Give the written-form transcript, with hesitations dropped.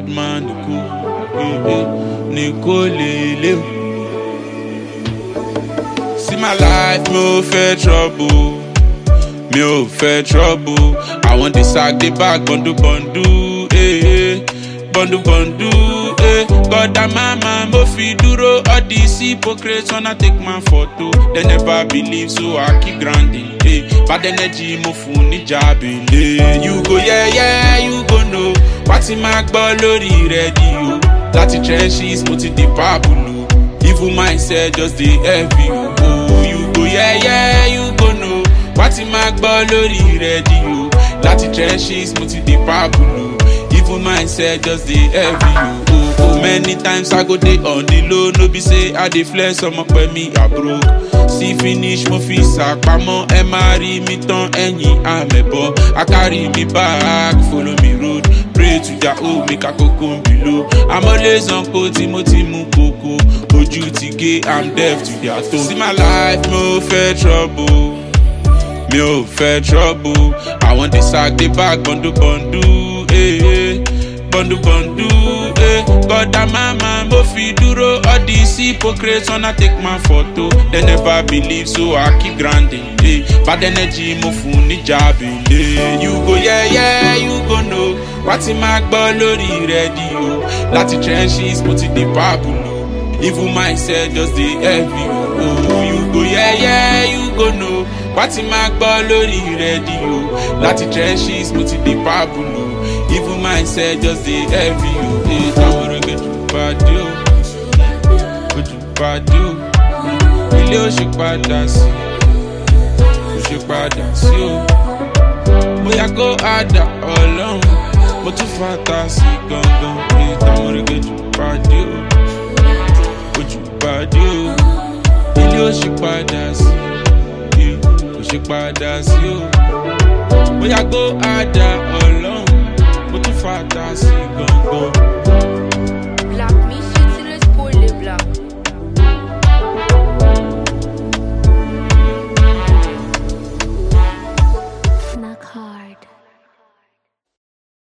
bad man Nicole. See my life, no fair trouble. Me oh fair trouble. I want the sack, the bag, bundle, bundle, God and mama, mo fi duro. All these hypocrites wanna take my photo. They never believe, so I keep grinding. Bad energy, mo funi jabbing. You go yeah, you go no. What's in my lori radio? Lati trenches, mo ti the pabulu. Evil mindset, just the heavy. Oh, you go yeah, you go no. What's in my lori radio? Lati trenches, mo ti the pabulu. Evil mindset, just the heavy. Oh, many times I go day on the low. No be say I dey flex, some up with me I broke. See finish mo fi sakpamo. Marry me ton any I'm a boy. I carry me back, follow me road. Pray to Jah, make a cocoon below. I'm always on Timothy Mukoko. Oju tige, I'm deaf to their tone. See my life, no fair trouble. Me oh fair trouble. I want the sack, the bag, bundle, bundle, God and mama, mo fi duro. All these hypocrites wanna take my photo. They never believe, so I keep grinding. Bad energy, mo funi jabbing. You go yeah, you go no. What's in my lori radio? Lati trenches, mo ti the pabulu. Evil mindset, just the heavy. Oh, you go yeah, you go no. What's in my lori radio? Lati trenches, mo ti the pabulu. Evil mindset, just the heavy. I wanna get you bad, get you bad, ilé ó ṣe padà sí, ó ṣe padà sí o. Bóyá kó àdá ọlọ́run, mo tún fàtà sí gangan. I wanna get you bad, get you bad, ilé ó ṣe padà sí, ó ṣe padà sí o. Bóyá kó àdá ọlọ́run, mo tún fàtà sí gangan.